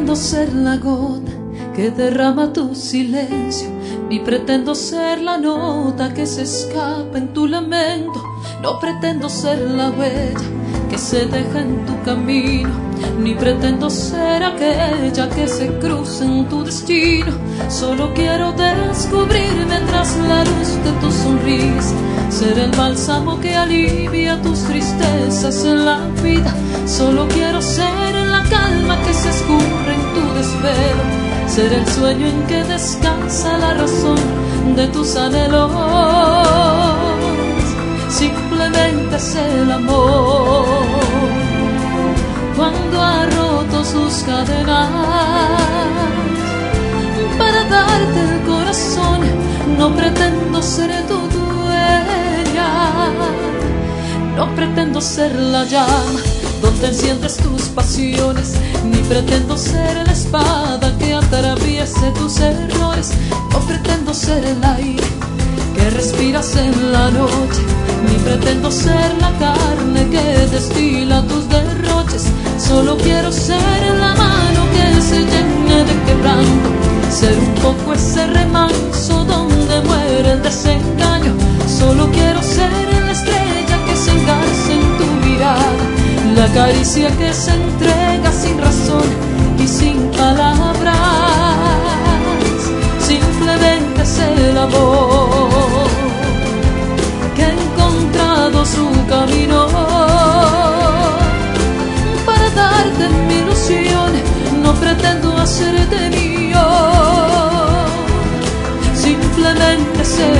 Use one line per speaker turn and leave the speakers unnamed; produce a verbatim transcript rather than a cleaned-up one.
pretendo ser la gota que derrama tu silencio, ni pretendo ser la nota que se escapa en tu lamento. No pretendo ser la huella que se deja en tu camino, ni pretendo ser aquella que se cruza en tu destino. Solo quiero descubrirme tras la luz de tu sonrisa, ser el bálsamo que alivia tus tristezas en la vida. Solo quiero ser la calma que se escurre en tu desvelo, ser el sueño en que descansa la razón de tus anhelos. Simplemente es el amor cuando ha roto sus cadenas para darte el corazón. No pretendo ser tu dueña, no pretendo ser la llama donde enciendes tus pasiones, ni pretendo ser la espada que atraviese tus errores. No pretendo ser el aire que respiras en la noche, ni pretendo ser la carne que destila tus derroches. Solo quiero ser la mano que se llene de quebranto, ser un poco ese remanso donde muere el desengaño. Solo quiero ser la estrella que se engarza en tu mirada, la caricia que se entrega sin razón y sin palabras. Simplemente es el amor que ha encontrado su camino para darte mi ilusión. No pretendo hacerte mío, simplemente es el